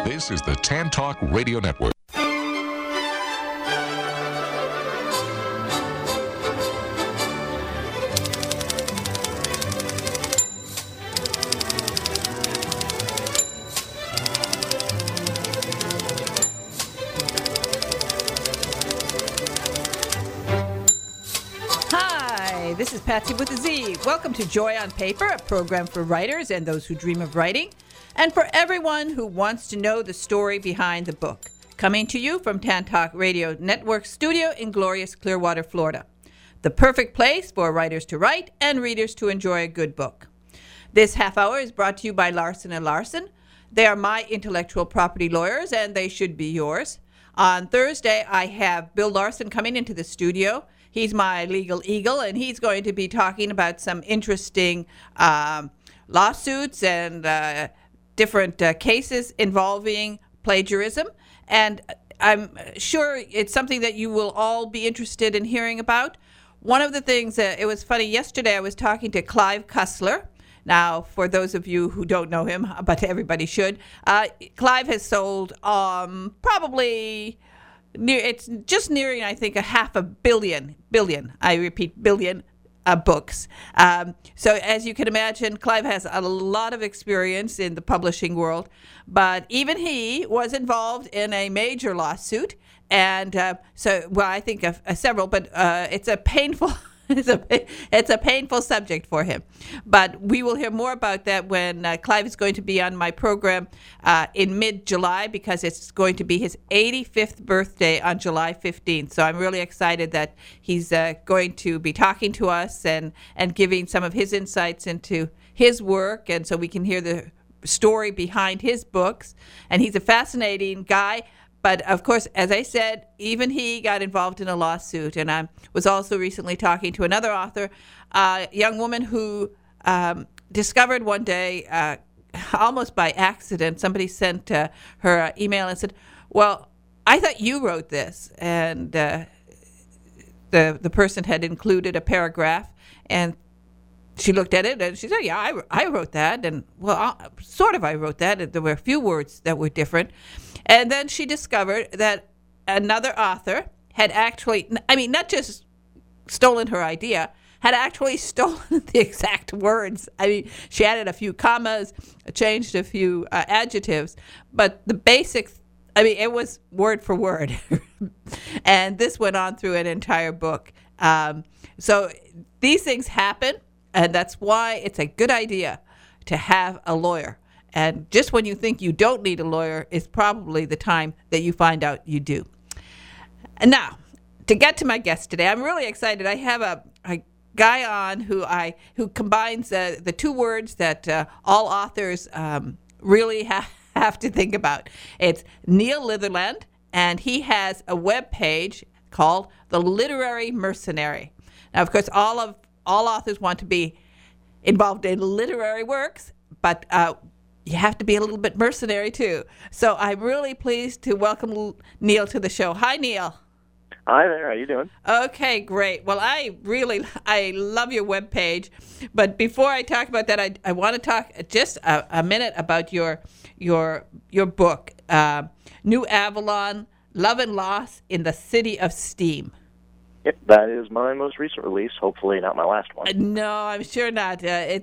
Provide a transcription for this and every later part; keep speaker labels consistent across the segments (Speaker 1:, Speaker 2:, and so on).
Speaker 1: This is the Tan Talk Radio Network.
Speaker 2: Hi, this is Patsy with a Z. Welcome to Joy on Paper, a program for writers and those who dream of writing, and for everyone who wants to know the story behind the book. Coming to you from Tan Talk Radio Network studio in glorious Clearwater, Florida. The perfect place for writers to write and readers to enjoy a good book. This half hour is brought to you by Larson & Larson. They are my intellectual property lawyers, and they should be yours. On Thursday, I have Bill Larson coming into the studio. He's my legal eagle, and he's going to be talking about some interesting lawsuits and different cases involving plagiarism. And I'm sure it's something that you will all be interested in hearing about. One of the things, it was funny, yesterday I was talking to Clive Cussler. Now, for those of you who don't know him, but everybody should, Clive has sold probably... It's just nearing, I think, a billion, I repeat, billion books. So as you can imagine, Clive has a lot of experience in the publishing world, but even he was involved in a major lawsuit. And I think of several, but it's a painful... It's a painful subject for him. But we will hear more about that when Clive is going to be on my program in mid-July, because it's going to be his 85th birthday on July 15th. So I'm really excited that he's going to be talking to us and giving some of his insights into his work, and so we can hear the story behind his books. And he's a fascinating guy. But, of course, as I said, even he got involved in a lawsuit. And I was also recently talking to another author, a young woman who discovered one day, almost by accident, somebody sent her an email and said, well, I thought you wrote this. And the person had included a paragraph, and she looked at it and she said, yeah, I wrote that. And, well, I wrote that. There were a few words that were different. And then she discovered that another author had actually, not just stolen her idea, had actually stolen the exact words. She added a few commas, changed a few adjectives, but the basic, it was word for word. And this went on through an entire book. So these things happen, and that's why it's a good idea to have a lawyer. And just when you think you don't need a lawyer is probably the time that you find out you do. And now, to get to my guest today, I'm really excited. I have a guy on who combines the two words that all authors really have to think about. It's Neil Litherland, and he has a web page called The Literary Mercenary. Now, of course, all authors want to be involved in literary works, but you have to be a little bit mercenary, too. So I'm really pleased to welcome Neil to the show. Hi, Neil.
Speaker 3: Hi there. How you doing?
Speaker 2: Okay, great. Well, I love your webpage. But before I talk about that, I want to talk just a minute about your book, New Avalon, Love and Loss in the City of Steam.
Speaker 3: Yep, that is my most recent release. Hopefully, not my last one.
Speaker 2: No, I'm sure not.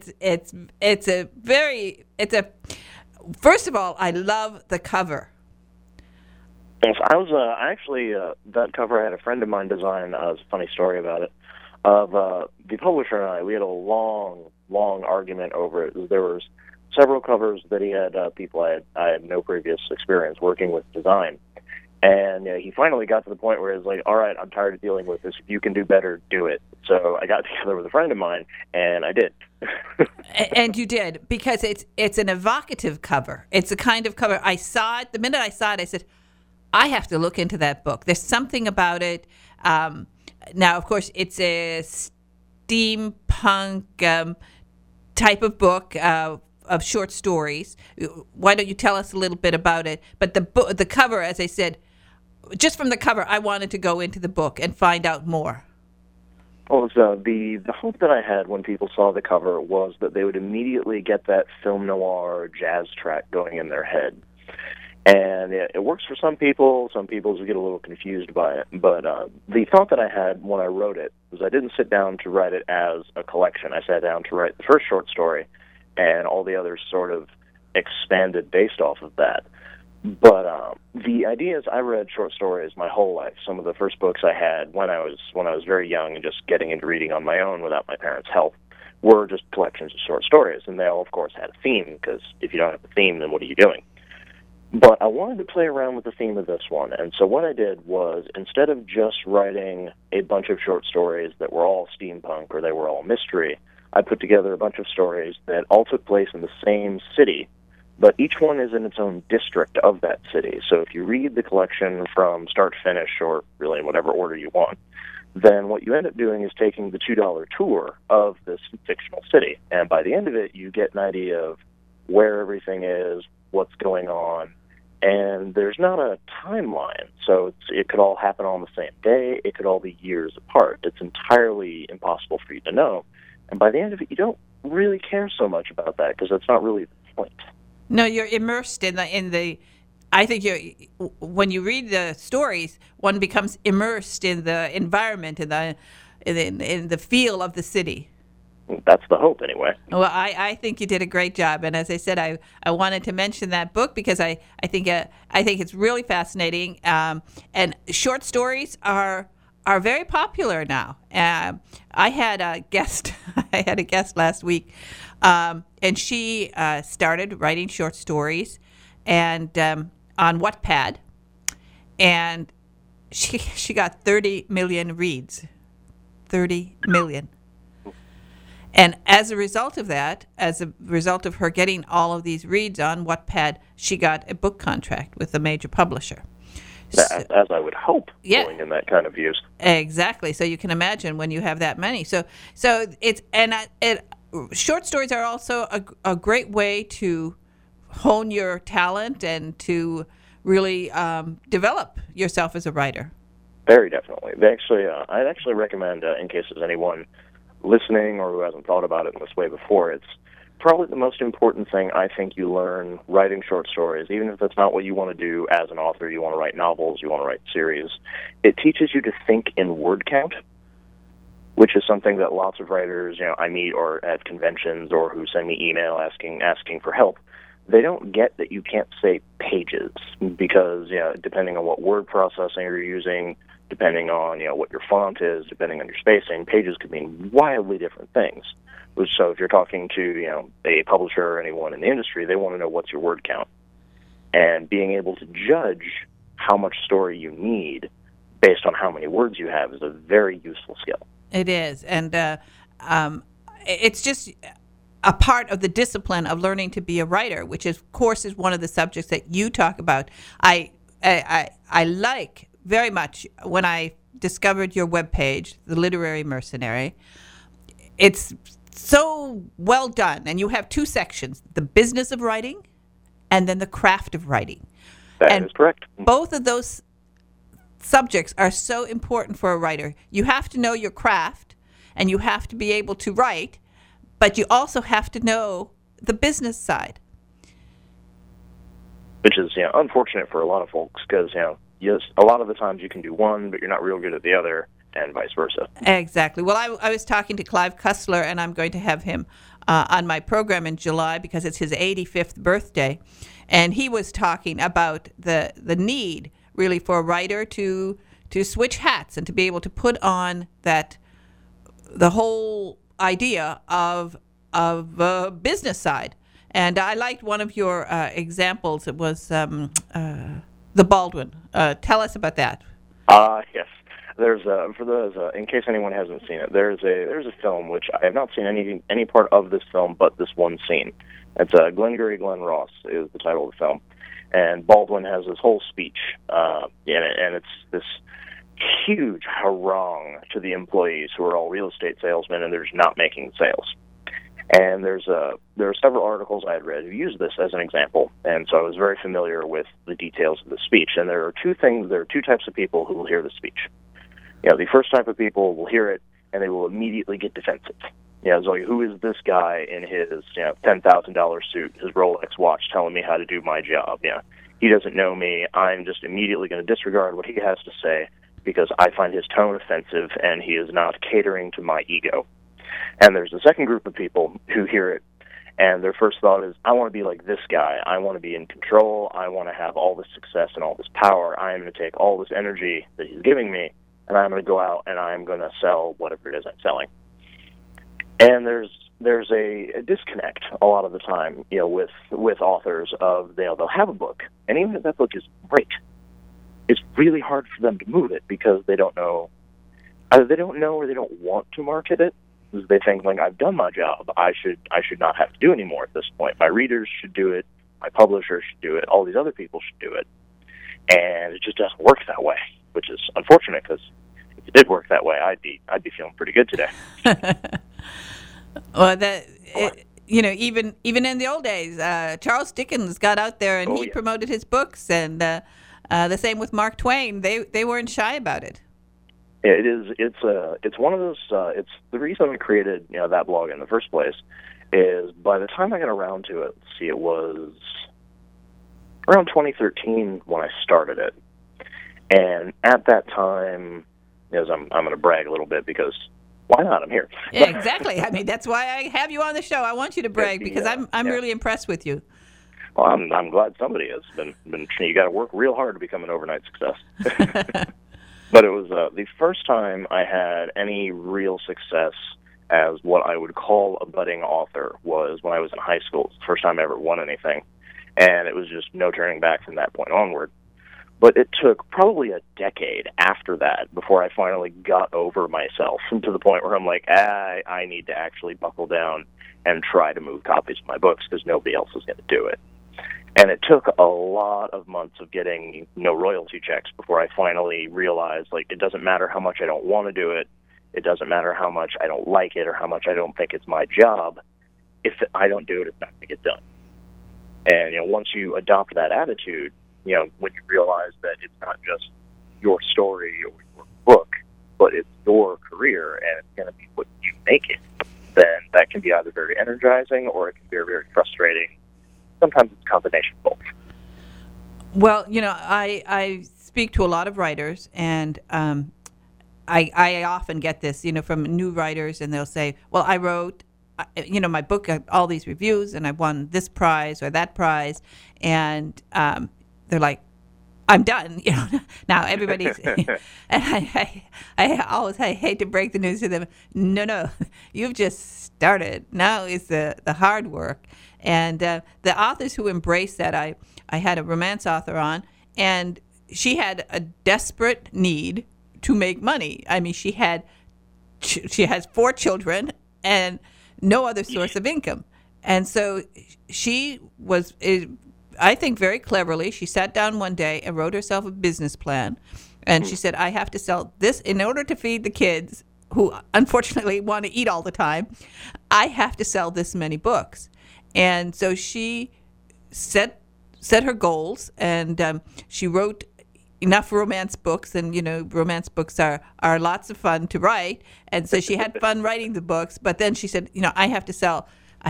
Speaker 2: First of all, I love the cover.
Speaker 3: Yes, I was that cover I had a friend of mine design. There's a funny story about it. Of the publisher and I, we had a long argument over it. There was several covers that he had people I had no previous experience working with design. And he finally got to the point where he was like, all right, I'm tired of dealing with this. If you can do better, do it. So I got together with a friend of mine, and I did.
Speaker 2: And you did, because it's an evocative cover. It's a kind of cover. I saw it. The minute I saw it, I said, I have to look into that book. There's something about it. Now, of course, it's a steampunk type of book of short stories. Why don't you tell us a little bit about it? But the cover, as I said, just from the cover, I wanted to go into the book and find out more.
Speaker 3: Well, so the hope that I had when people saw the cover was that they would immediately get that film noir jazz track going in their head. And And it works for some people. Some people get a little confused by it. But the thought that I had when I wrote it was I didn't sit down to write it as a collection. I sat down to write the first short story, and all the others sort of expanded based off of that. But the idea is I read short stories my whole life. Some of the first books I had when I was very young and just getting into reading on my own without my parents' help were just collections of short stories. And they all, of course, had a theme, because if you don't have a theme, then what are you doing? But I wanted to play around with the theme of this one. And so what I did was, instead of just writing a bunch of short stories that were all steampunk or they were all mystery, I put together a bunch of stories that all took place in the same city, but each one is in its own district of that city. So if you read the collection from start to finish, or really in whatever order you want, then what you end up doing is taking the $2 tour of this fictional city. And by the end of it, you get an idea of where everything is, what's going on, and there's not a timeline. So it could all happen on the same day. It could all be years apart. It's entirely impossible for you to know. And by the end of it, you don't really care so much about that, because that's not really the point.
Speaker 2: No, you're immersed in the. I think when you read the stories, one becomes immersed in the environment, in the feel of the city.
Speaker 3: That's the hope, anyway.
Speaker 2: Well, I think you did a great job, and as I said, I wanted to mention that book because I think it's really fascinating. And short stories are very popular now. I had a guest. I had a guest last week. And she started writing short stories and on Wattpad, and she got 30 million reads. 30 million. And as a result of that, as a result of her getting all of these reads on Wattpad, she got a book contract with a major publisher.
Speaker 3: As I would hope,
Speaker 2: yeah,
Speaker 3: going in that kind of use.
Speaker 2: Exactly. So you can imagine when you have that many. So it's short stories are also a great way to hone your talent and to really develop yourself as a writer.
Speaker 3: Very definitely. I'd actually recommend, in case there's anyone listening or who hasn't thought about it in this way before, it's probably the most important thing I think you learn writing short stories, even if that's not what you want to do as an author. You want to write novels, you want to write series. It teaches you to think in word count, which is something that lots of writers, I meet or at conventions or who send me email asking for help, they don't get that you can't say pages because, depending on what word processing you're using, depending on, what your font is, depending on your spacing, pages could mean wildly different things. So if you're talking to, a publisher or anyone in the industry, they want to know what's your word count. And being able to judge how much story you need based on how many words you have is a very useful skill. It
Speaker 2: is, and it's just a part of the discipline of learning to be a writer, which of course is one of the subjects that you talk about. I like very much when I discovered your webpage, The Literary Mercenary. It's so well done, and you have two sections: the business of writing, and then the craft of writing.
Speaker 3: That is correct.
Speaker 2: Both of those subjects are so important for a writer. You have to know your craft, and you have to be able to write, but you also have to know the business side.
Speaker 3: Which is, unfortunate for a lot of folks because, yes, a lot of the times you can do one, but you're not real good at the other, and vice versa.
Speaker 2: Exactly. Well, I was talking to Clive Cussler, and I'm going to have him on my program in July because it's his 85th birthday, and he was talking about the need really for a writer to switch hats and to be able to put on the whole idea of business side. And I liked one of your examples. It was the Baldwin. Tell us about that.
Speaker 3: Yes. There's for those in case anyone hasn't seen it, there's a film which I have not seen any part of this film but this one scene. It's Glengarry Glen Ross is the title of the film, and Baldwin has this whole speech, and it's this huge harangue to the employees who are all real estate salesmen and they're just not making sales. And there are several articles I had read who used this as an example, and so I was very familiar with the details of the speech. And there are two types of people who will hear the speech. The first type of people will hear it and they will immediately get defensive. It's like, who is this guy in his $10,000 suit, his Rolex watch, telling me how to do my job? he doesn't know me. I'm just immediately going to disregard what he has to say because I find his tone offensive and he is not catering to my ego. And there's a second group of people who hear it, and their first thought is, I want to be like this guy. I want to be in control. I want to have all this success and all this power. I am going to take all this energy that he's giving me, and I'm going to go out and I'm going to sell whatever it is I'm selling. And there's a disconnect a lot of the time, with authors of, they'll have a book, and even if that book is great, it's really hard for them to move it because they don't know, either they don't know or they don't want to market it. They think, like, I've done my job. I should not have to do any more at this point. My readers should do it. My publisher should do it. All these other people should do it. And it just doesn't work that way, which is unfortunate because if it did work that way, I'd be feeling pretty good today.
Speaker 2: Well, even in the old days, Charles Dickens got out there and he promoted his books, and the same with Mark Twain. They weren't shy about it.
Speaker 3: It is. It's one of those. It's the reason I created that blog in the first place. Is by the time I got around to it, it was around 2013 when I started it, and at that time, as I'm going to brag a little bit because why not? I'm here.
Speaker 2: Yeah, exactly. I mean, that's why I have you on the show. I want you to brag because I'm really impressed with you.
Speaker 3: Well, I'm glad somebody has been. You got to work real hard to become an overnight success. But it was the first time I had any real success as what I would call a budding author was when I was in high school. It's the first time I ever won anything, and it was just no turning back from that point onward. But it took probably a decade after that before I finally got over myself to the point where I'm like, I need to actually buckle down and try to move copies of my books because nobody else is going to do it. And it took a lot of months of getting no royalty checks before I finally realized, like, it doesn't matter how much I don't want to do it. It doesn't matter how much I don't like it or how much I don't think it's my job. If I don't do it, it's not going to get done. And, once you adopt that attitude, when you realize that it's not just your story or your book, but it's your career and it's going to be what you make it, then that can be either very energizing or it can be very frustrating. Sometimes it's a combination of both.
Speaker 2: Well, I speak to a lot of writers, and I often get this, from new writers, and they'll say, well, I wrote, my book got all these reviews, and I won this prize or that prize, and they're like, I'm done. Now everybody's, and I hate to break the news to them. No, you've just started. Now is the hard work. And the authors who embrace that, I had a romance author on, and she had a desperate need to make money. I mean, she has 4 children and no other source of income. And so she was, I think very cleverly, she sat down one day and wrote herself a business plan. And she said, I have to sell this in order to feed the kids who unfortunately want to eat all the time. I have to sell this many books. And so she set her goals, and she wrote enough romance books, and romance books are lots of fun to write, and so she had fun writing the books. But then she said, I have to sell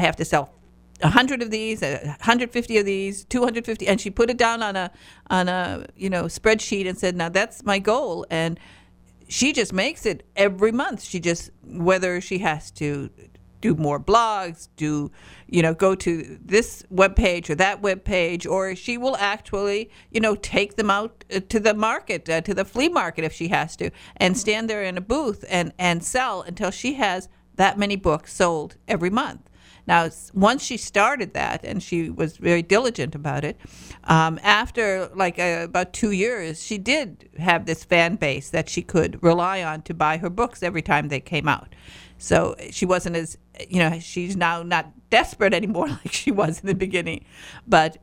Speaker 2: 100 of these, 150 of these, 250, and she put it down on a spreadsheet and said, now that's my goal. And she just makes it every month. She just, whether she has to do more blogs, go to this webpage or that webpage, or she will actually, take them out to the market, to the flea market if she has to, and stand there in a booth and sell until she has that many books sold every month. Now, once she started that, and she was very diligent about it, after about 2 years, she did have this fan base that she could rely on to buy her books every time they came out. So she wasn't as, she's now not desperate anymore like she was in the beginning, but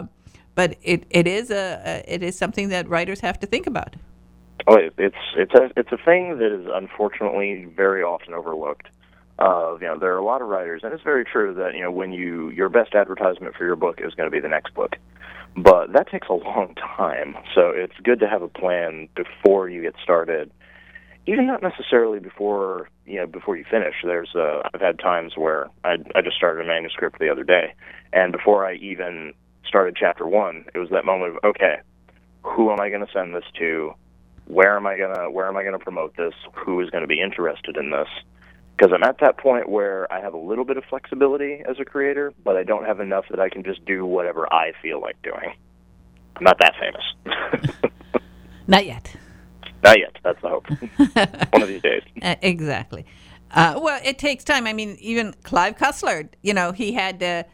Speaker 2: it is something that writers have to think about.
Speaker 3: Oh, it's a thing that is unfortunately very often overlooked. There are a lot of writers, and it's very true that when your best advertisement for your book is going to be the next book, but that takes a long time. So it's good to have a plan before you get started. Even not necessarily before you finish. I've had times where I just started a manuscript the other day, and before I even started chapter 1, it was that moment of, okay, who am I going to send this to? Where am I gonna promote this? Who is going to be interested in this? Because I'm at that point where I have a little bit of flexibility as a creator, but I don't have enough that I can just do whatever I feel like doing. I'm not that famous.
Speaker 2: Not yet.
Speaker 3: Not yet. That's the hope. One of these days.
Speaker 2: Exactly. Well, it takes time. I mean, even Clive Cussler, he had,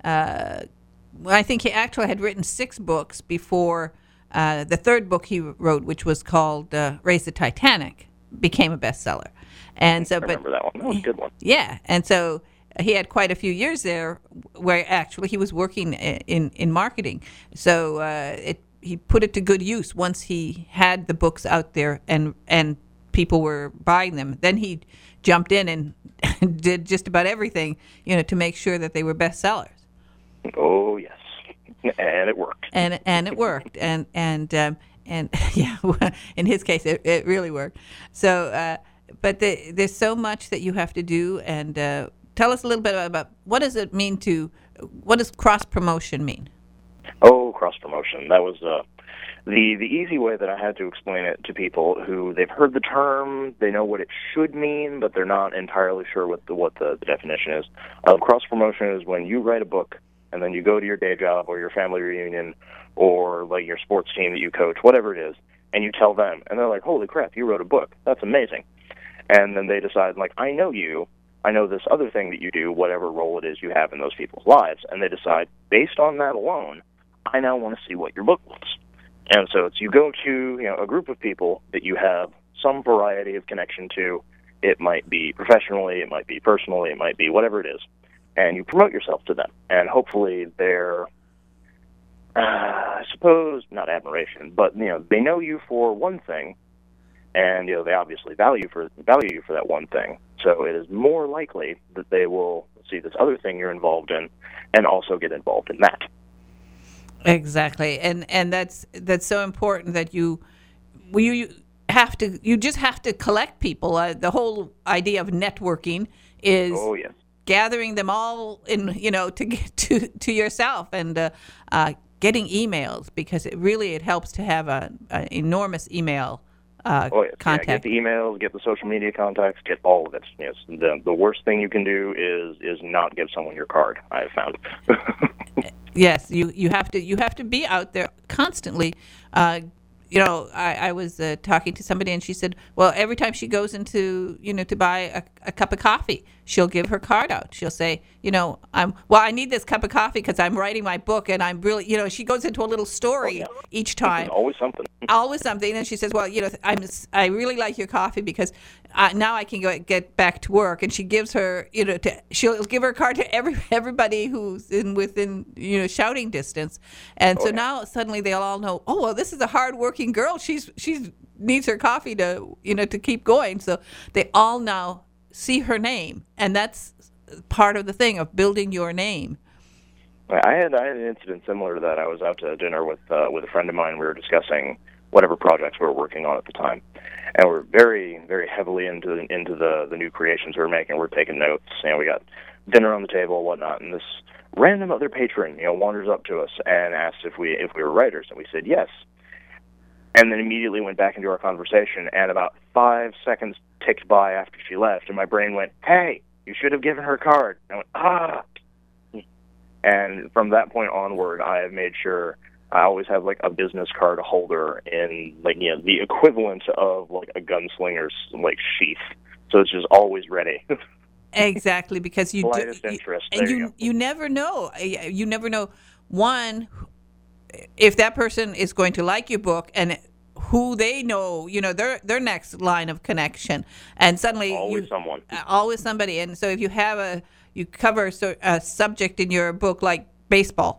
Speaker 2: I think he actually had written 6 books before the third book he wrote, which was called Raise the Titanic, became a bestseller. And so,
Speaker 3: I remember that one. That was a good one.
Speaker 2: Yeah, and so he had quite a few years there where actually he was working in marketing. So he put it to good use once he had the books out there and people were buying them. Then he jumped in and did just about everything, to make sure that they were bestsellers.
Speaker 3: Oh yes, and it worked.
Speaker 2: And it worked. And yeah, in his case, it really worked. So. But there's so much that you have to do, and tell us a little bit about what does it mean what does cross-promotion mean?
Speaker 3: Oh, cross-promotion. That was the easy way that I had to explain it to people who they've heard the term, they know what it should mean, but they're not entirely sure what the definition is. Cross-promotion is when you write a book, and then you go to your day job or your family reunion or like your sports team that you coach, whatever it is, and you tell them, and they're like, holy crap, you wrote a book. That's amazing. And then they decide, like, I know you, I know this other thing that you do, whatever role it is you have in those people's lives, and they decide, based on that alone, I now want to see what your book was. And so it's you go to a group of people that you have some variety of connection to. It might be professionally, it might be personally, it might be whatever it is, and you promote yourself to them. And hopefully they're, I suppose, not admiration, but they know you for one thing, and they obviously value you for that one thing. So it is more likely that they will see this other thing you're involved in, and also get involved in that.
Speaker 2: Exactly, and that's so important that you just have to collect people. The whole idea of networking is gathering them all in to get to yourself and getting emails, because it helps to have an enormous email. Contact.
Speaker 3: Get the emails, get the social media contacts, get all of it. Yes, the worst thing you can do is not give someone your card, I have found.
Speaker 2: Yes, you have to be out there constantly. I was talking to somebody, and she said, well, every time she goes into to buy a cup of coffee, she'll give her card out. She'll say, I need this cup of coffee because I'm writing my book, and I'm really, she goes into a little story each time.
Speaker 3: Always something.
Speaker 2: Always something. And she says, well, I really like your coffee because now I can get back to work. And she gives her, she'll give her card to everybody who's within shouting distance. And now suddenly they'll all know, oh, well, this is a hard-working girl. She's needs her coffee to to keep going. So they all now see her name, and that's part of the thing of building your name.
Speaker 3: I had an incident similar to that. I was out to dinner with a friend of mine. We were discussing whatever projects we were working on at the time, and we're very, very heavily into the new creations we were making. We're taking notes, and we got dinner on the table and whatnot. And this random other patron, wanders up to us and asked if we were writers, and we said yes. And then immediately went back into our conversation, and about 5 seconds ticked by after she left, and my brain went, hey, you should have given her a card. I went, ah. And from that point onward, I have made sure I always have, like, a business card holder in, like, the equivalent of, like, a gunslinger's, like, sheath. So it's just always ready.
Speaker 2: Exactly, because you never know. You never know, one, if that person is going to like your book and who they know, their next line of connection, and suddenly always somebody. And so if you have you cover a subject in your book like baseball,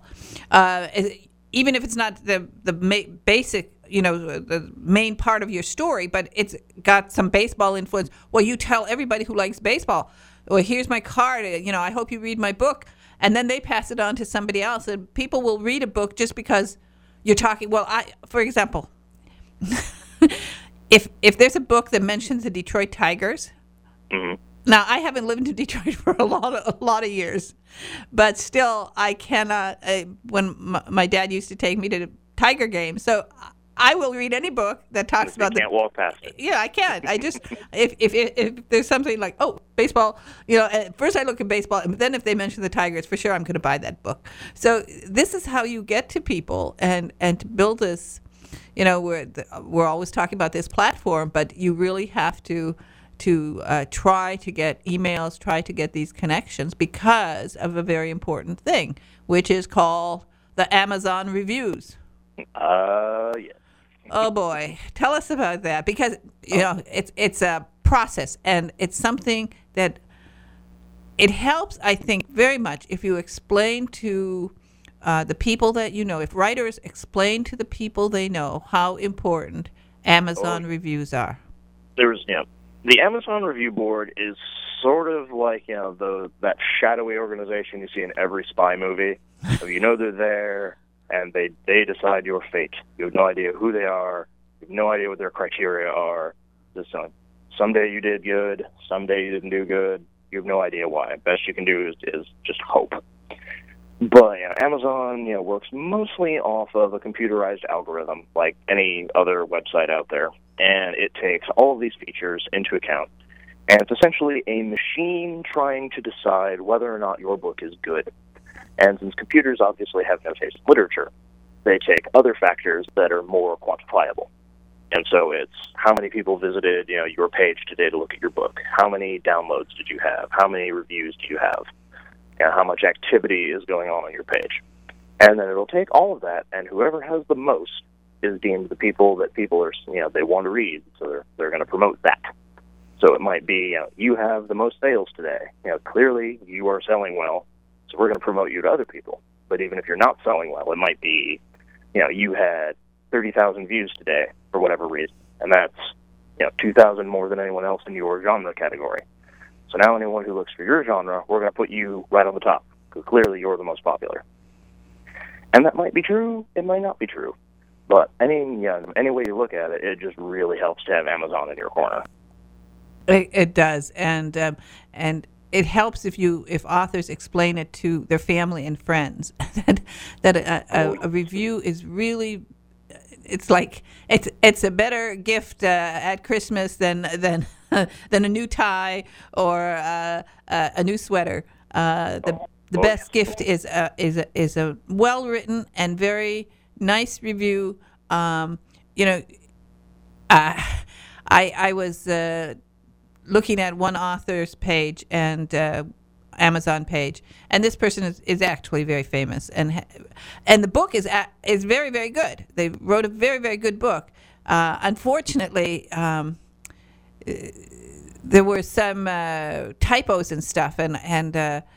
Speaker 2: even if it's not the basic, the main part of your story, but it's got some baseball influence. Well, you tell everybody who likes baseball, well, here's my card. I hope you read my book. And then they pass it on to somebody else, and people will read a book just because you're talking. Well, for example, if there's a book that mentions the Detroit Tigers,
Speaker 3: mm-hmm.
Speaker 2: Now, I haven't lived in Detroit for a lot of years, but still, I cannot. When my dad used to take me to Tiger games, so I will read any book that talks about.
Speaker 3: You can't walk past it.
Speaker 2: Yeah, I can't. I just if there's something like baseball, at first I look at baseball, and then if they mention the Tigers, for sure I'm going to buy that book. So this is how you get to people and to build this. We're always talking about this platform, but you really have to try to get emails, try to get these connections because of a very important thing, which is called the Amazon reviews.
Speaker 3: Yes.
Speaker 2: Oh boy, tell us about that because it's a process and it's something that it helps. I think very much if you explain to the people that if writers explain to the people they know how important Amazon reviews are.
Speaker 3: The Amazon Review Board is sort of like that shadowy organization you see in every spy movie. So they're there, and they decide your fate. You have no idea who they are. You have no idea what their criteria are. Someday you did good. Someday you didn't do good. You have no idea why. Best you can do is just hope. But Amazon works mostly off of a computerized algorithm, like any other website out there. And it takes all of these features into account. And it's essentially a machine trying to decide whether or not your book is good. And since computers obviously have no taste in literature, they take other factors that are more quantifiable. And so it's how many people visited your page today to look at your book? How many downloads did you have? How many reviews do you have? And how much activity is going on your page? And then it'll take all of that, and whoever has the most is deemed the people that people are, they want to read, so they're going to promote that. So it might be, you have the most sales today. Clearly you are selling well, so we're going to promote you to other people. But even if you're not selling well, it might be, you had 30,000 views today for whatever reason, and that's, 2,000 more than anyone else in your genre category. So now anyone who looks for your genre, we're going to put you right on the top, because clearly you're the most popular. And that might be true, it might not be true. But any way you look at it, it just really helps to have Amazon in your corner.
Speaker 2: It does, and it helps if authors explain it to their family and friends that a review is really. It's like it's a better gift at Christmas than a new tie or a new sweater. The best gift is a well written and very nice review. I was looking at one author's page and Amazon page, and this person is actually very famous, and the book is very, very good. They wrote a very, very good book. Unfortunately, there were some typos and stuff, and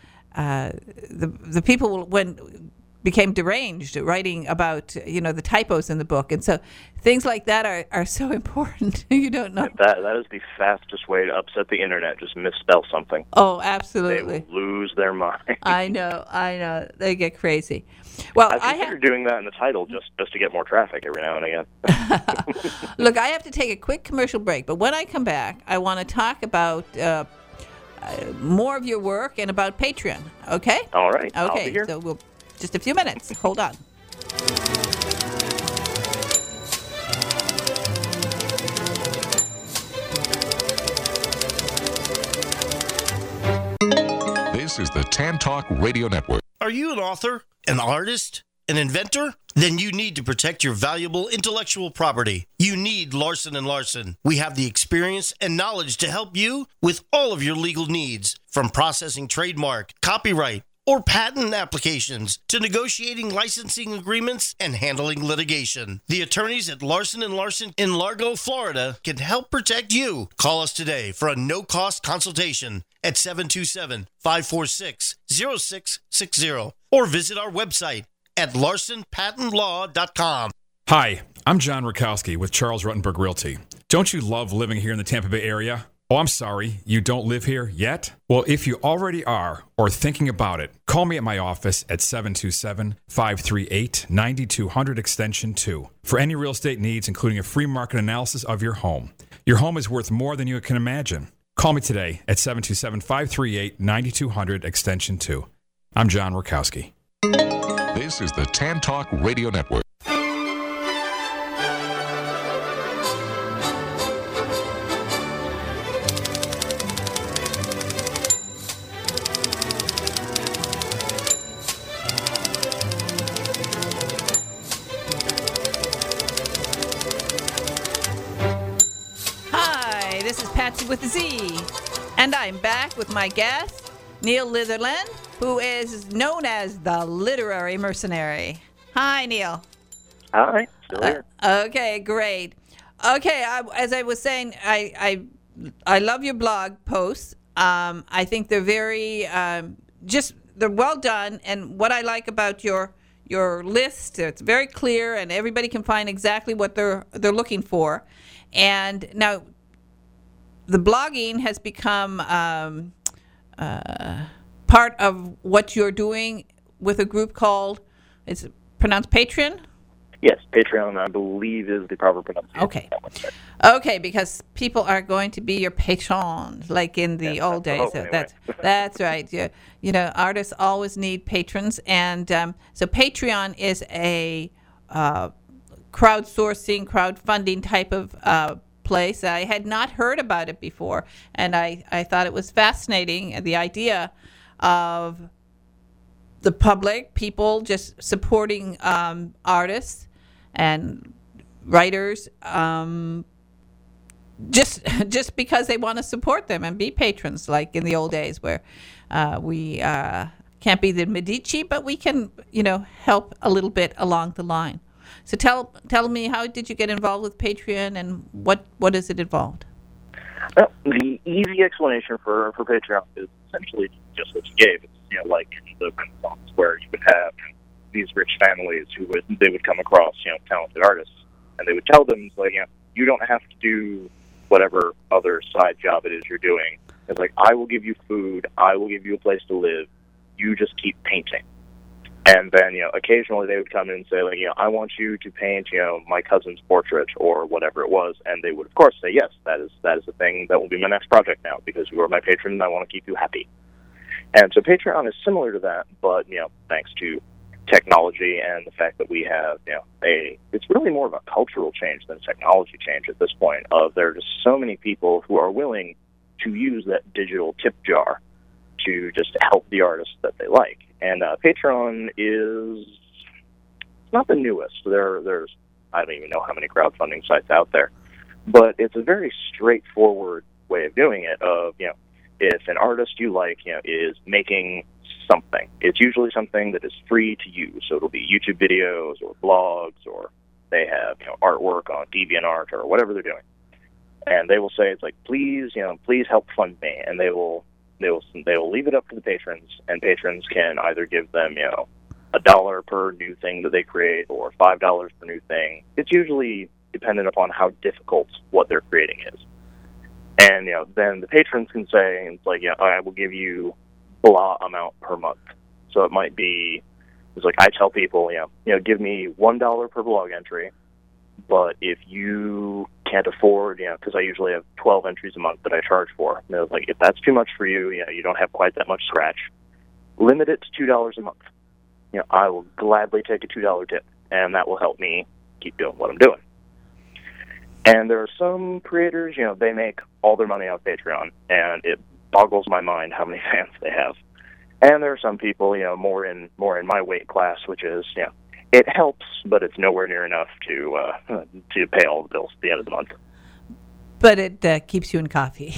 Speaker 2: the people became deranged writing about the typos in the book, and so things like that are so important. You don't know
Speaker 3: that is the fastest way to upset the internet. Just misspell something.
Speaker 2: Oh, absolutely.
Speaker 3: They will lose their mind.
Speaker 2: I know. They get crazy. Well,
Speaker 3: I consider doing that in the title just to get more traffic every now and again.
Speaker 2: Look, I have to take a quick commercial break, but when I come back, I want to talk about more of your work and about Patreon. Okay?
Speaker 3: All right.
Speaker 2: Okay.
Speaker 3: I'll be here.
Speaker 2: So we'll just a few minutes. Hold on.
Speaker 1: This is the Tan Talk Radio Network.
Speaker 4: Are you an author, an artist, an inventor? Then you need to protect your valuable intellectual property. You need Larson & Larson. We have the experience and knowledge to help you with all of your legal needs, from processing trademark, copyright, or patent applications to negotiating licensing agreements and handling litigation. The attorneys at Larson & Larson in Largo, Florida can help protect you. Call us today for a no-cost consultation at 727-546-0660 or visit our website at larsonpatentlaw.com.
Speaker 5: Hi, I'm John Rakowski with Charles Ruttenberg Realty. Don't you love living here in the Tampa Bay area? Oh, I'm sorry, you don't live here yet? Well, if you already are or thinking about it, call me at my office at 727-538-9200 extension 2 for any real estate needs, including a free market analysis of your home. Your home is worth more than you can imagine. Call me today at 727-538-9200, extension 2. I'm John Rakowski.
Speaker 1: This is the Tan Talk Radio Network.
Speaker 2: Hi, this is Patsy with a Z, and I'm back with my guest, Neil Litherland, who is known as the Literary Mercenary. Hi, Neil.
Speaker 3: Hi, still here.
Speaker 2: Okay, great. Okay, as I was saying, I love your blog posts. I think they're very they're well done, and what I like about your list, it's very clear, and everybody can find exactly what they're looking for. And now, the blogging has become part of what you're doing with a group called, is it pronounced Patreon?
Speaker 3: Yes, Patreon, I believe, is the proper pronunciation.
Speaker 2: Okay, because people are going to be your patrons, like in the old days. So
Speaker 3: anyway.
Speaker 2: that's right. You know, artists always need patrons, and so Patreon is a crowdfunding type of place. I had not heard about it before, and I thought it was fascinating, the idea of the public, people just supporting artists and writers just because they want to support them and be patrons, like in the old days where we can't be the Medici, but we can, help a little bit along the line. So tell me, how did you get involved with Patreon, and what is it involved?
Speaker 3: Well, the easy explanation for Patreon is essentially just what you gave. It's like the Renaissance, where you would have these rich families they would come across talented artists, and they would tell them you don't have to do whatever other side job it is you're doing. It's like, I will give you food, I will give you a place to live. You just keep painting. And then, occasionally they would come in and say, I want you to paint, my cousin's portrait or whatever it was. And they would, of course, say, yes, that is the thing. That will be my next project now, because you are my patron and I want to keep you happy. And so Patreon is similar to that, but, thanks to technology and the fact that we have, it's really more of a cultural change than a technology change at this point. There are just so many people who are willing to use that digital tip jar to just help the artists that they like. And Patreon is not the newest. There's I don't even know how many crowdfunding sites out there, but it's a very straightforward way of doing it. If an artist you like, is making something, it's usually something that is free to use. So it'll be YouTube videos or blogs, or they have artwork on DeviantArt or whatever they're doing, and they will say, it's like, please help fund me, and they will leave it up to the patrons, and patrons can either give them, $1 per new thing that they create, or $5 per new thing. It's usually dependent upon how difficult what they're creating is. And, then the patrons can say, it's like, I will give you blah amount per month. So it might be, it's like, I tell people, give me $1 per blog entry, but if you can't afford, because I usually have 12 entries a month that I charge for. Like, if that's too much for you, you don't have quite that much scratch, limit it to $2 a month. I will gladly take a $2 tip, and that will help me keep doing what I'm doing. And there are some creators, they make all their money off Patreon, and it boggles my mind how many fans they have. And there are some people, more in my weight class, which is, it helps, but it's nowhere near enough to pay all the bills at the end of the month.
Speaker 2: But it keeps you in coffee.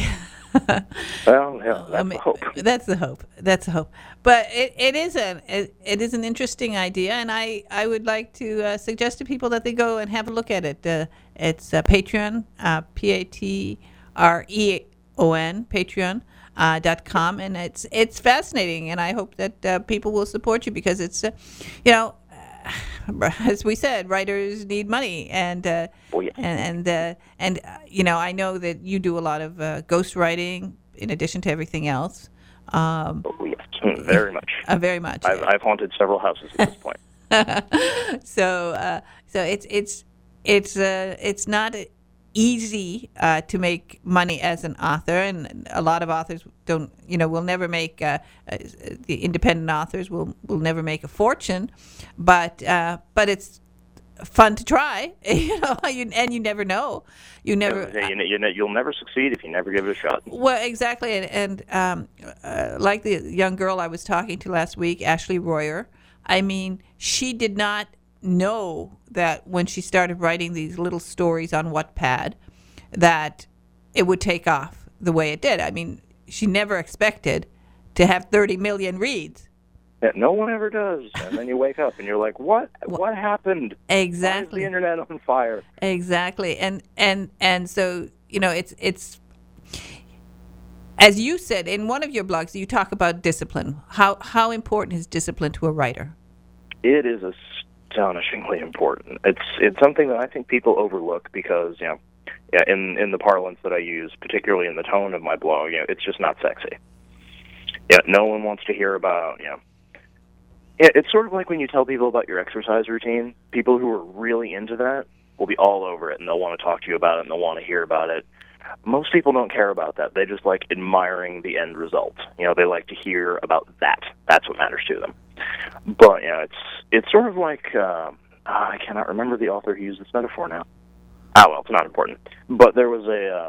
Speaker 3: Well, yeah, that's the hope.
Speaker 2: That's the hope. But it is an interesting idea, and I would like to suggest to people that they go and have a look at it. It's Patreon, Patreon, Patreon.com, and it's fascinating, and I hope that people will support you, because it's as we said, writers need money, and I know that you do a lot of ghostwriting in addition to everything else.
Speaker 3: Very much.
Speaker 2: Very much.
Speaker 3: I've haunted several houses at this point.
Speaker 2: So it's not easy to make money as an author, and a lot of authors will never make the independent authors will never make a fortune, but it's fun to try, and you never know. You'll
Speaker 3: never succeed if you never give it a shot.
Speaker 2: Well, exactly, and like the young girl I was talking to last week, Ashley Royer. I mean, she did not know that when she started writing these little stories on Wattpad that it would take off the way it did. I mean, she never expected to have 30 million reads.
Speaker 3: Yeah, no one ever does. And then you wake up and you're like, what happened?
Speaker 2: Exactly.
Speaker 3: Why is the internet on fire?
Speaker 2: Exactly. And so, it's as you said in one of your blogs, you talk about discipline. How important is discipline to a writer?
Speaker 3: It is astonishingly important. It's something that I think people overlook because, in the parlance that I use, particularly in the tone of my blog, it's just not sexy. No one wants to hear about, it's sort of like when you tell people about your exercise routine. People who are really into that will be all over it, and they'll want to talk to you about it, and they'll want to hear about it. Most people don't care about that. They just like admiring the end result. They like to hear about that. That's what matters to them. But it's sort of like I cannot remember the author who used this metaphor now. Well, it's not important. But there's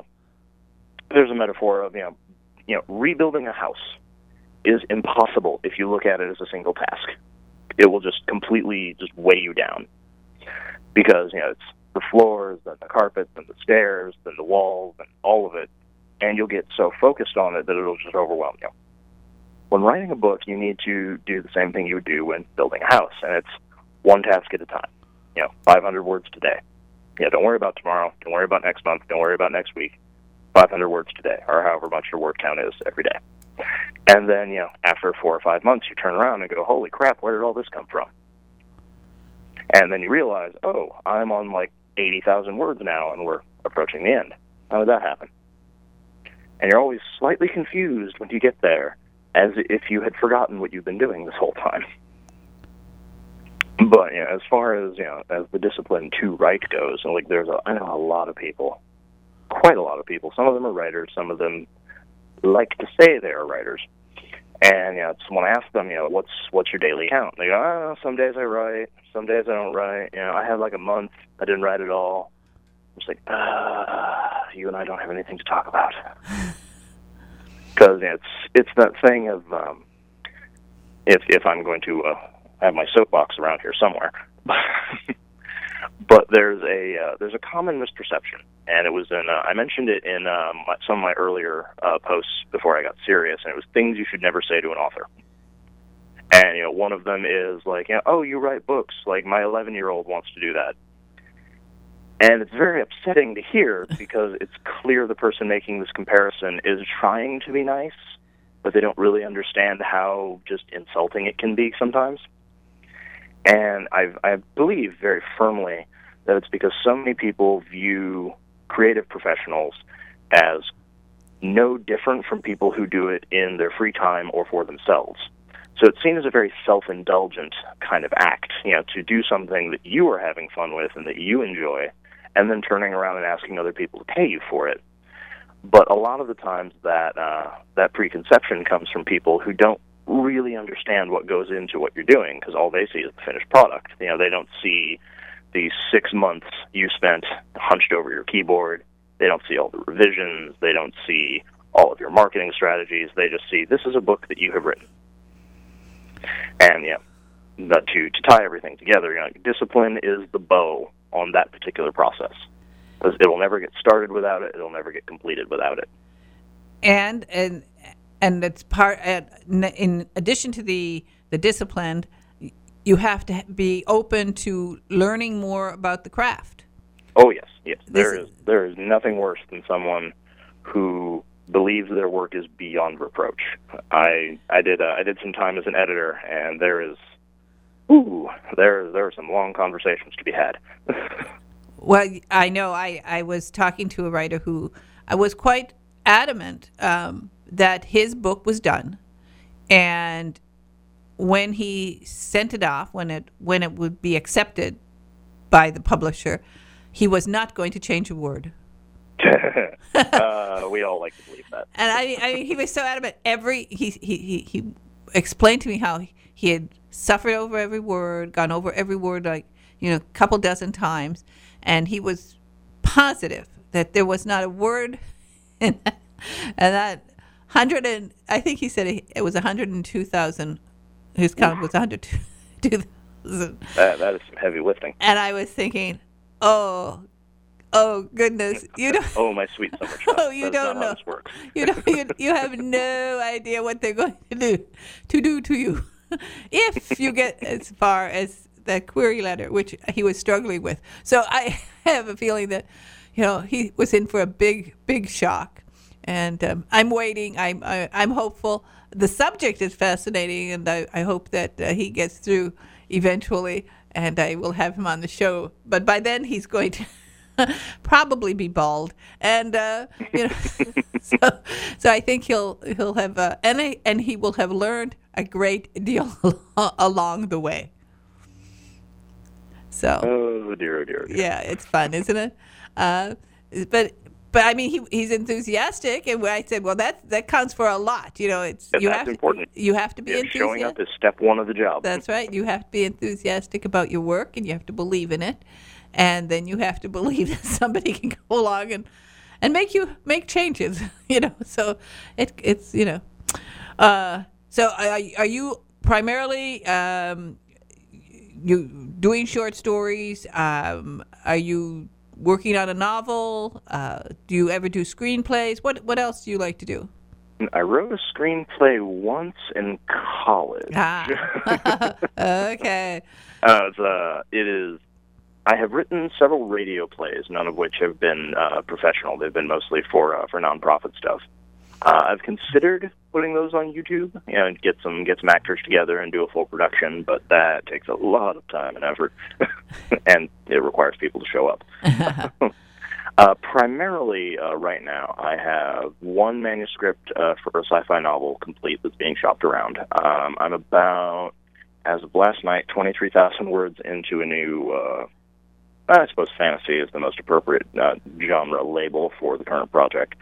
Speaker 3: a metaphor of rebuilding a house is impossible if you look at it as a single task. It will just completely just weigh you down because it's the floors, then the carpets, then the stairs, then the walls, and all of it, and you'll get so focused on it that it'll just overwhelm you. When writing a book, you need to do the same thing you would do when building a house, and it's one task at a time. 500 words today. Don't worry about tomorrow. Don't worry about next month. Don't worry about next week. 500 words today, or however much your word count is every day. And then, after 4 or 5 months, you turn around and go, holy crap, where did all this come from? And then you realize, oh, I'm on like 80,000 words now, and we're approaching the end. How did that happen? And you're always slightly confused when you get there, as if you had forgotten what you've been doing this whole time. But as far as as the discipline to write goes, and I know a lot of people, quite a lot of people. Some of them are writers. Some of them like to say they are writers. And when I ask them, what's your daily count? They go, some days I write, some days I don't write. I had like a month I didn't write at all. I'm just like, you and I don't have anything to talk about. Because it's that thing of if I'm going to have my soapbox around here somewhere. But there's a common misperception, and it was I mentioned it in some of my earlier posts before I got serious, and it was things you should never say to an author. And one of them is like, oh, you write books, like my 11-year-old wants to do that. And it's very upsetting to hear because it's clear the person making this comparison is trying to be nice, but they don't really understand how just insulting it can be sometimes. And I believe very firmly that it's because so many people view creative professionals as no different from people who do it in their free time or for themselves. So it's seen as a very self-indulgent kind of act, to do something that you are having fun with and that you enjoy, and then turning around and asking other people to pay you for it. But a lot of the times that preconception comes from people who don't really understand what goes into what you're doing, because all they see is the finished product. They don't see the 6 months you spent hunched over your keyboard. They don't see all the revisions. They don't see all of your marketing strategies. They just see, this is a book that you have written. And, but to tie everything together, discipline is the bow on that particular process. Because it will never get started without it. It'll never get completed without it.
Speaker 2: And it's part. In addition to the discipline, you have to be open to learning more about the craft.
Speaker 3: Oh yes. There is nothing worse than someone who believes their work is beyond reproach. I did some time as an editor, and there are some long conversations to be had.
Speaker 2: Well, I know. I was talking to a writer who I was quite adamant that his book was done, and when he sent it off, when it would be accepted by the publisher, he was not going to change a word.
Speaker 3: We all like to believe that.
Speaker 2: And I mean, he was so adamant. He explained to me how he had suffered over every word, gone over every word like a couple dozen times, and he was positive that there was not a word in that 100 and I think he said it was 102,000. His count was 102,000.
Speaker 3: That is some heavy lifting.
Speaker 2: And I was thinking, oh goodness, you don't.
Speaker 3: Oh, my sweet summer child.
Speaker 2: Oh, you
Speaker 3: That's
Speaker 2: don't
Speaker 3: not
Speaker 2: know.
Speaker 3: How this works.
Speaker 2: You have no idea what they're going to do to you if you get as far as that query letter, which he was struggling with. So I have a feeling that he was in for a big shock, and I'm waiting. I'm hopeful. The subject is fascinating, and I hope that he gets through eventually, and I will have him on the show. But by then, he's going to probably be bald, and so I think he'll have and he will have learned a great deal along the way. So
Speaker 3: oh dear.
Speaker 2: Yeah, it's fun, isn't it? But I mean, he's enthusiastic, and I said, well, that counts for a lot. That's
Speaker 3: important.
Speaker 2: You have to be enthusiastic.
Speaker 3: Showing up is step one of the job.
Speaker 2: That's right. You have to be enthusiastic about your work, and you have to believe in it, and then you have to believe that somebody can go along and make changes. So it's. So are you primarily you doing short stories? Are you working on a novel? Do you ever do screenplays? What else do you like to do?
Speaker 3: I wrote a screenplay once in college.
Speaker 2: Okay.
Speaker 3: It is. I have written several radio plays, none of which have been professional. They've been mostly for nonprofit stuff. I've considered putting those on YouTube and get some actors together and do a full production, but that takes a lot of time and effort, and it requires people to show up. Primarily, right now, I have one manuscript for a sci-fi novel complete that's being shopped around. I'm about, as of last night, 23,000 words into a new, I suppose fantasy is the most appropriate genre label for the current project.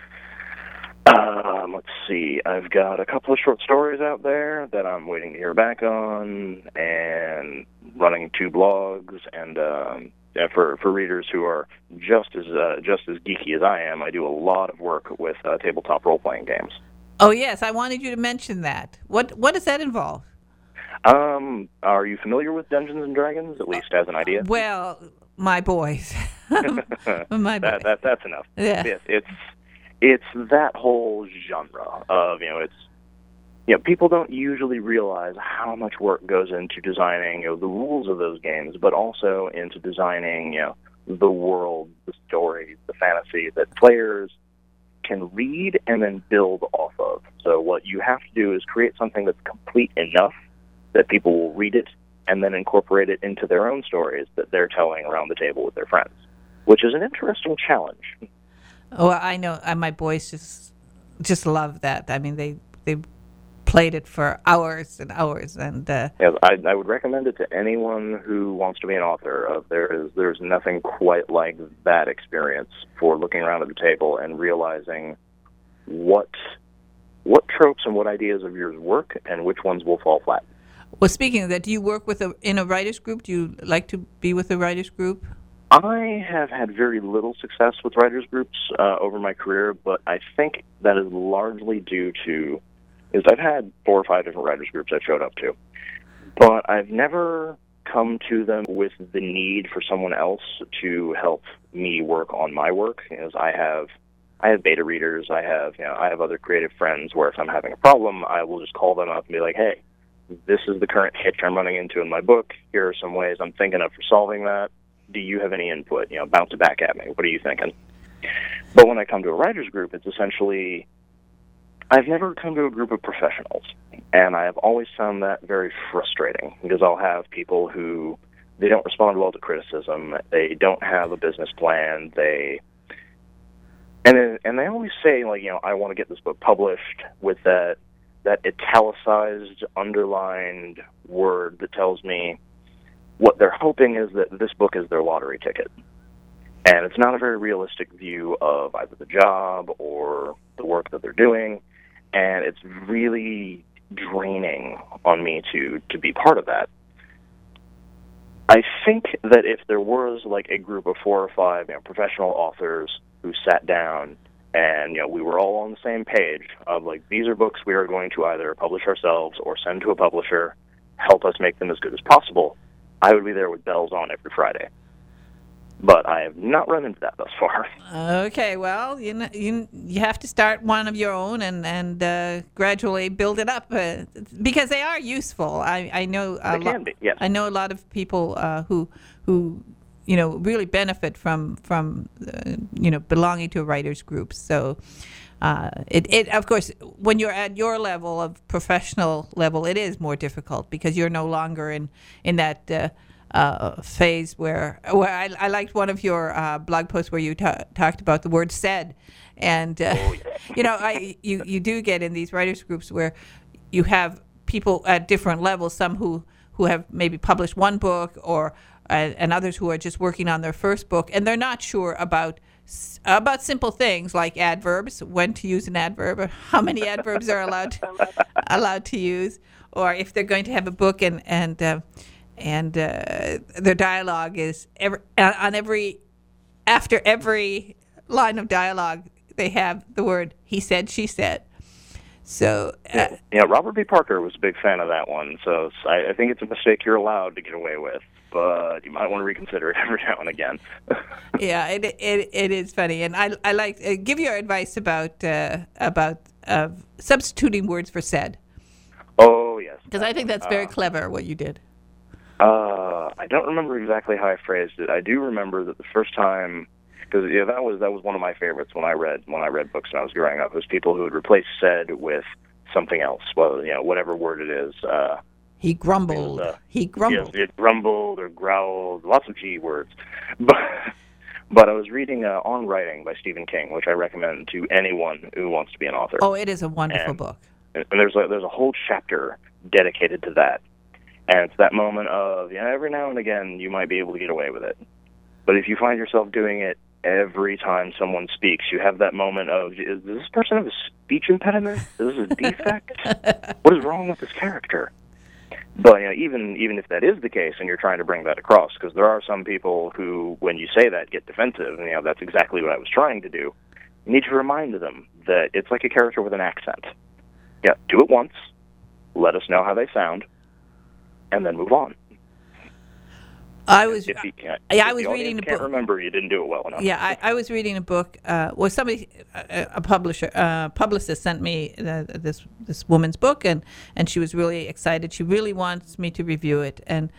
Speaker 3: Let's see. I've got a couple of short stories out there that I'm waiting to hear back on, and running 2 blogs. And for readers who are just as geeky as I am, I do a lot of work with tabletop role-playing games.
Speaker 2: Oh yes, I wanted you to mention that. What does that involve?
Speaker 3: Are you familiar with Dungeons and Dragons, at least as an idea?
Speaker 2: Well, my boys. My boys.
Speaker 3: That's enough.
Speaker 2: Yeah.
Speaker 3: It's that whole genre of, people don't usually realize how much work goes into designing, the rules of those games, but also into designing, the world, the story, the fantasy that players can read and then build off of. So what you have to do is create something that's complete enough that people will read it and then incorporate it into their own stories that they're telling around the table with their friends, which is an interesting challenge.
Speaker 2: Oh, I know. My boys just love that. I mean, they played it for hours and hours, and
Speaker 3: yes, I would recommend it to anyone who wants to be an author. There's nothing quite like that experience for looking around at the table and realizing what tropes and what ideas of yours work and which ones will fall flat.
Speaker 2: Well, speaking of that, do you work in a writers group? Do you like to be with a writers group?
Speaker 3: I have had very little success with writers groups over my career, but I think that is largely due to I've had 4 or 5 different writers groups I've showed up to, but I've never come to them with the need for someone else to help me work on my work. I have beta readers, I have other creative friends where if I'm having a problem, I will just call them up and be like, hey, this is the current hitch I'm running into in my book. Here are some ways I'm thinking of for solving that. Do you have any input? Bounce it back at me. What are you thinking? But when I come to a writer's group, it's essentially, I've never come to a group of professionals, and I have always found that very frustrating because I'll have people who, they don't respond well to criticism, they don't have a business plan, and they always say, I want to get this book published with that italicized, underlined word that tells me what they're hoping is that this book is their lottery ticket. And it's not a very realistic view of either the job or the work that they're doing, and it's really draining on me to be part of that. I think that if there was like a group of 4 or 5 professional authors who sat down and we were all on the same page of like, these are books we are going to either publish ourselves or send to a publisher, help us make them as good as possible, I would be there with bells on every Friday. But I have not run into that thus far.
Speaker 2: Okay, well, you have to start one of your own and gradually build it up because they are useful. I know
Speaker 3: they can be, yes.
Speaker 2: I know a lot of people who really benefit from belonging to a writers group. So it of course, when you're at your level of professional level, it is more difficult because you're no longer in that phase where I liked one of your blog posts where you talked about the word said, and you do get in these writers groups where you have people at different levels, some who have maybe published one book or and others who are just working on their first book, and they're not sure about simple things like adverbs, when to use an adverb, or how many adverbs are allowed to use, or if they're going to have a book and their dialogue is after every line of dialogue they have the word he said, she said. So
Speaker 3: Robert B. Parker was a big fan of that one. So I think it's a mistake you're allowed to get away with, but you might want to reconsider it every now and again.
Speaker 2: Yeah, it is funny, and I like give your advice about substituting words for said.
Speaker 3: Oh yes,
Speaker 2: because I think that's very clever what you did.
Speaker 3: I don't remember exactly how I phrased it. I do remember that the first time, because that was one of my favorites when I read books when I was growing up. Was people who would replace said with something else. Well, whatever word it is.
Speaker 2: He grumbled. He grumbled.
Speaker 3: Yes, it grumbled or growled. Lots of G words. But I was reading On Writing by Stephen King, which I recommend to anyone who wants to be an author.
Speaker 2: Oh, it is a wonderful book.
Speaker 3: And there's a whole chapter dedicated to that. And it's that moment of, every now and again you might be able to get away with it. But if you find yourself doing it every time someone speaks, you have that moment of, does this person have a speech impediment? Is this a defect? What is wrong with this character? But even if that is the case and you're trying to bring that across, because there are some people who, when you say that, get defensive, and that's exactly what I was trying to do, you need to remind them that it's like a character with an accent. Yeah, do it once, let us know how they sound, and then move on.
Speaker 2: I was reading a book.
Speaker 3: Can't remember, you didn't do it well enough.
Speaker 2: Yeah, I was reading a book. Somebody, a publicist, sent me this woman's book, and she was really excited. She really wants me to review it, and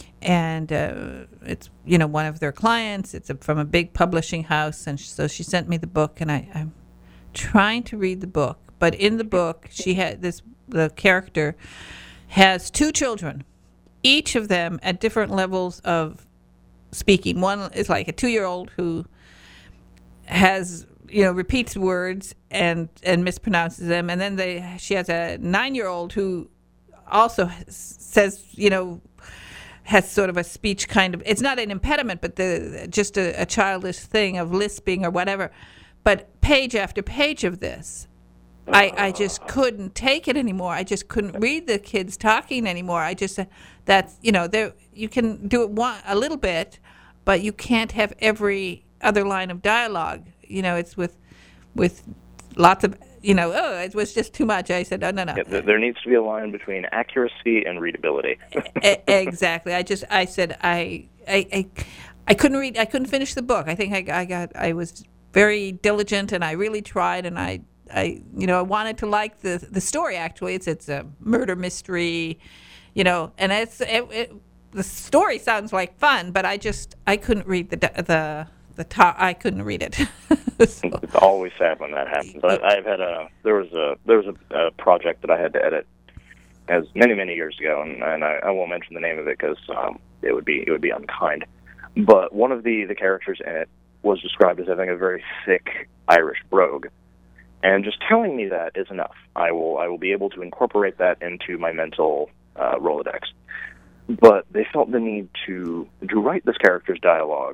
Speaker 2: it's one of their clients. It's from a big publishing house, and so she sent me the book, and I'm trying to read the book. But in the book, the character has 2 children. Each of them at different levels of speaking. One is like a 2-year-old who has, repeats words and mispronounces them. And then she has a 9-year-old who also says, has sort of a speech kind of, it's not an impediment, but just a childish thing of lisping or whatever. But page after page of this, I just couldn't take it anymore. I just couldn't read the kids talking anymore. I just you can do it a little bit, but you can't have every other line of dialogue. It's with lots of it was just too much. I said, no.
Speaker 3: Yeah, there needs to be a line between accuracy and readability.
Speaker 2: Exactly. I said I couldn't read. I couldn't finish the book. I think I was very diligent, and I really tried, and I wanted to like the story. Actually, it's a murder mystery, and the story sounds like fun, but I couldn't read the top. I couldn't read it.
Speaker 3: So. It's always sad when that happens. I've had there was a project that I had to edit as many years ago, and I won't mention the name of it because it would be unkind. But one of the characters in it was described as having a very thick Irish brogue. And just telling me that is enough. I will be able to incorporate that into my mental Rolodex. But they felt the need to write this character's dialogue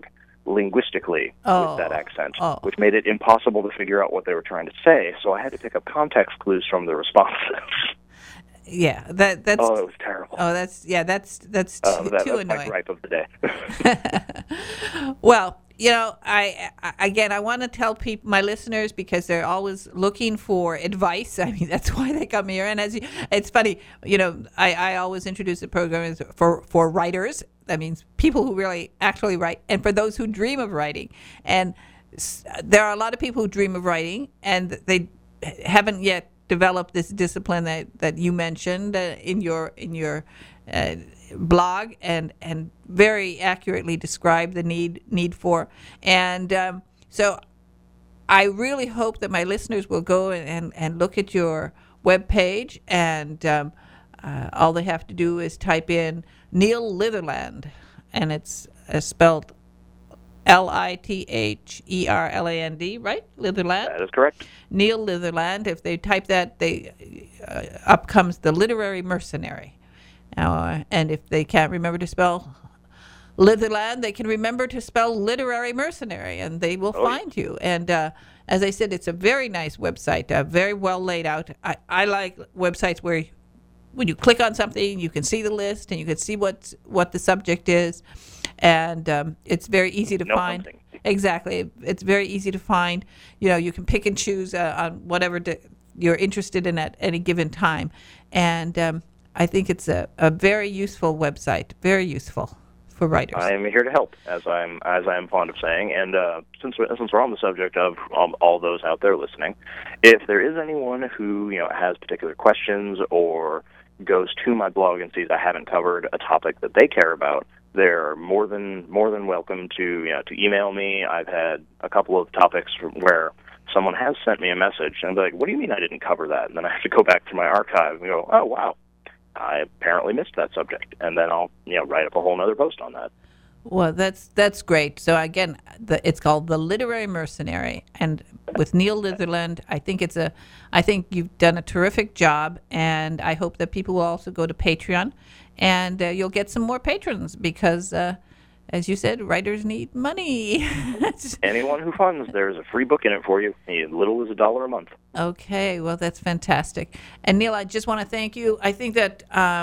Speaker 3: linguistically
Speaker 2: Oh.
Speaker 3: with that accent,
Speaker 2: Oh.
Speaker 3: which made it impossible to figure out what they were trying to say. So I had to pick up context clues from the responses.
Speaker 2: Yeah, that's
Speaker 3: Oh, it was terrible.
Speaker 2: that's too
Speaker 3: That's my
Speaker 2: annoying.
Speaker 3: gripe of the day.
Speaker 2: Well, I again, I want to tell people, my listeners, because they're always looking for advice. I mean, that's why they come here. And it's funny, I always introduce the program as for writers. That means people who really actually write, and for those who dream of writing. And there are a lot of people who dream of writing, and they haven't yet developed this discipline that you mentioned in your blog, and very accurately describe the need for. And so I really hope that my listeners will go and look at your webpage, and all they have to do is type in Neil Litherland, and it's spelled Litherland, right? Litherland.
Speaker 3: That is correct.
Speaker 2: Neil Litherland. If they type that, up comes The Literary Mercenary. And if they can't remember to spell Litherland, they can remember to spell Literary Mercenary, and they will find you. And as I said, it's a very nice website, very well laid out. I like websites where when you click on something, you can see the list and you can see what the subject is, and it's very easy to find.
Speaker 3: Something.
Speaker 2: Exactly, it's very easy to find. You can pick and choose on whatever you're interested in at any given time, and I think it's a very useful website, very useful for writers.
Speaker 3: I am here to help, as I'm fond of saying. And since we're on the subject of all those out there listening, if there is anyone who has particular questions or goes to my blog and sees I haven't covered a topic that they care about, they're more than welcome to email me. I've had a couple of topics where someone has sent me a message and I'm like, "What do you mean I didn't cover that?" And then I have to go back to my archive and go, "Oh wow, I apparently missed that subject," and then I'll write up a whole other post on that.
Speaker 2: Well, that's great. So again, it's called The Literary Mercenary, and with Neil Litherland, I think you've done a terrific job, and I hope that people will also go to Patreon, and you'll get some more patrons because, as you said, writers need money.
Speaker 3: Anyone who funds, there's a free book in it for you. As little as $1 a month.
Speaker 2: Okay, well, that's fantastic. And Neil, I just want to thank you. I think that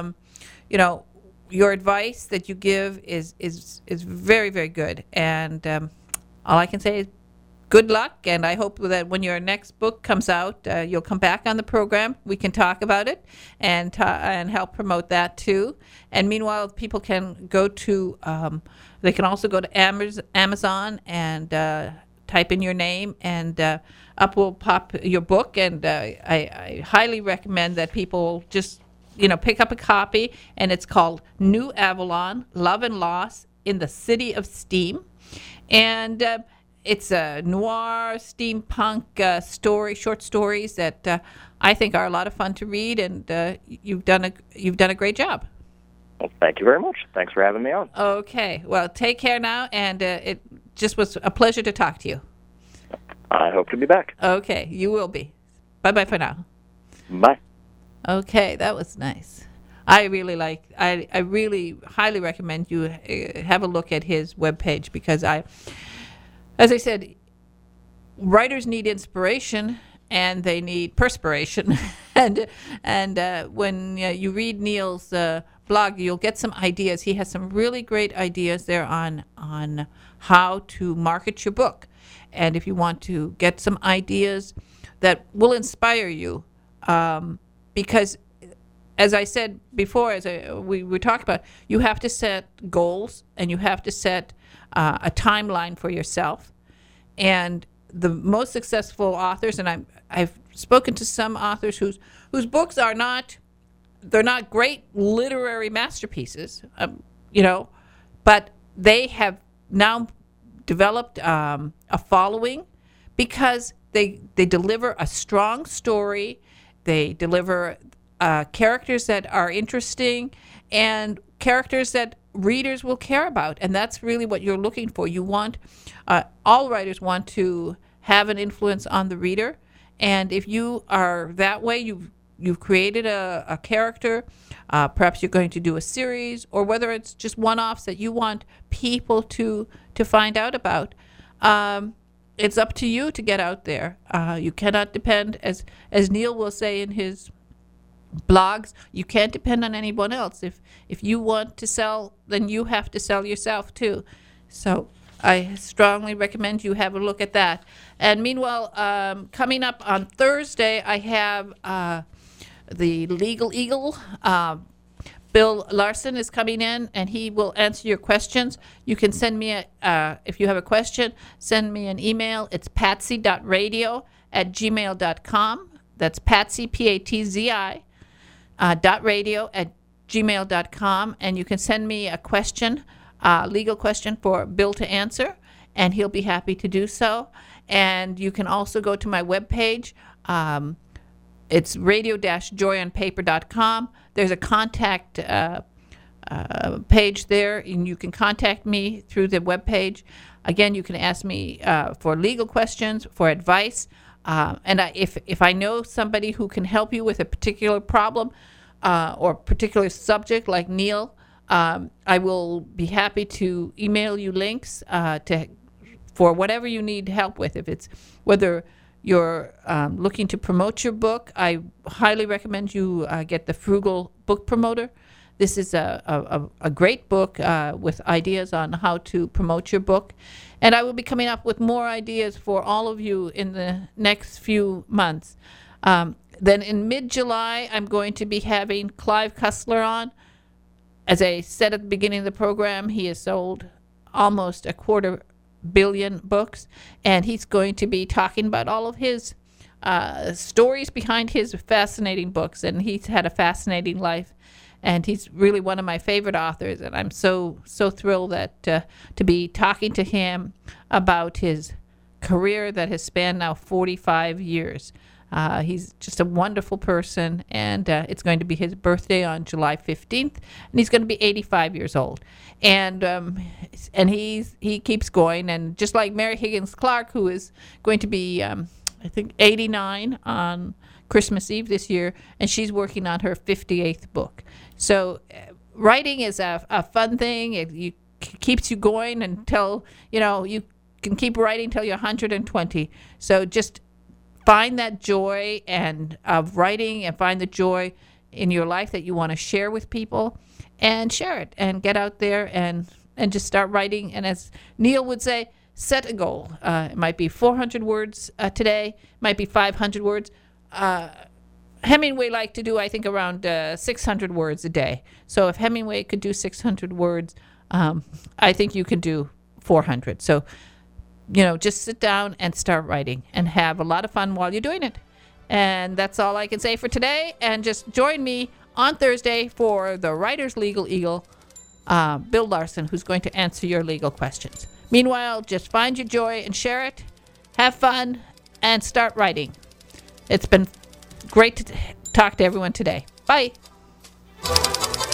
Speaker 2: your advice that you give is very, very good. And all I can say is good luck. And I hope that when your next book comes out, you'll come back on the program. We can talk about it and help promote that too. And meanwhile, people can go to they can also go to Amazon and type in your name, and up will pop your book. And I highly recommend that people just pick up a copy, and it's called New Avalon, Love and Loss in the City of Steam. And it's a noir, steampunk short stories that I think are a lot of fun to read, and you've done a great job.
Speaker 3: Well, thank you very much. Thanks for having me on.
Speaker 2: Okay. Well, take care now, and it just was a pleasure to talk to you.
Speaker 3: I hope to be back.
Speaker 2: Okay, you will be. Bye-bye for now.
Speaker 3: Bye.
Speaker 2: Okay, that was nice. I really highly recommend you have a look at his webpage, because as I said, writers need inspiration and they need perspiration. and when you read Neil's blog, you'll get some ideas. He has some really great ideas there on how to market your book. And if you want to get some ideas that will inspire you, because, as I said before, we were talking about, you have to set goals and you have to set a timeline for yourself. And the most successful authors, and I've spoken to some authors whose books they're not great literary masterpieces, but they have now developed a following because they deliver a strong story. They deliver characters that are interesting and characters that readers will care about. And that's really what you're looking for. You want, all writers want to have an influence on the reader. And if you are that way, you've created a character, perhaps you're going to do a series, or whether it's just one-offs that you want people to to find out about. It's up to you to get out there. You cannot depend, as Neil will say in his blogs, you can't depend on anyone else. If you want to sell, then you have to sell yourself too. So I strongly recommend you have a look at that. And meanwhile, coming up on Thursday, I have the Legal Eagle. Bill Larson is coming in, and he will answer your questions. You can send me, if you have a question, send me an email. It's patsy.radio@gmail.com. That's Patsy, Patzi, .radio@gmail.com. And you can send me a question, legal question for Bill to answer, and he'll be happy to do so. And you can also go to my webpage. It's radio-joyonpaper.com. There's a contact page there, and you can contact me through the webpage. Again, you can ask me for legal questions, for advice. And if I know somebody who can help you with a particular problem or particular subject, like Neil, I will be happy to email you links for whatever you need help with. If it's whether you're looking to promote your book, I highly recommend you get the Frugal Book Promoter. This is a great book with ideas on how to promote your book. And I will be coming up with more ideas for all of you in the next few months. Then in mid-July, I'm going to be having Clive Cussler on. As I said at the beginning of the program, he has sold almost 250 million books, and he's going to be talking about all of his stories behind his fascinating books. And he's had a fascinating life, and he's really one of my favorite authors, and I'm so thrilled that to be talking to him about his career that has spanned now 45 years. He's just a wonderful person, and it's going to be his birthday on July 15th, and he's going to be 85 years old. And he keeps going, and just like Mary Higgins Clark, who is going to be, I think, 89 on Christmas Eve this year, and she's working on her 58th book. So writing is a fun thing. It keeps you going until, you can keep writing till you're 120. So just find that joy of writing, and find the joy in your life that you want to share with people, and share it, and get out there and just start writing. And as Neil would say, set a goal. It might be 400 words today, it might be 500 words. Hemingway liked to do, I think, around 600 words a day. So if Hemingway could do 600 words, I think you can do 400. So just sit down and start writing, and have a lot of fun while you're doing it. And that's all I can say for today. And just join me on Thursday for the Writer's Legal Eagle, Bill Larson, who's going to answer your legal questions. Meanwhile, just find your joy and share it. Have fun and start writing. It's been great to talk to everyone today. Bye.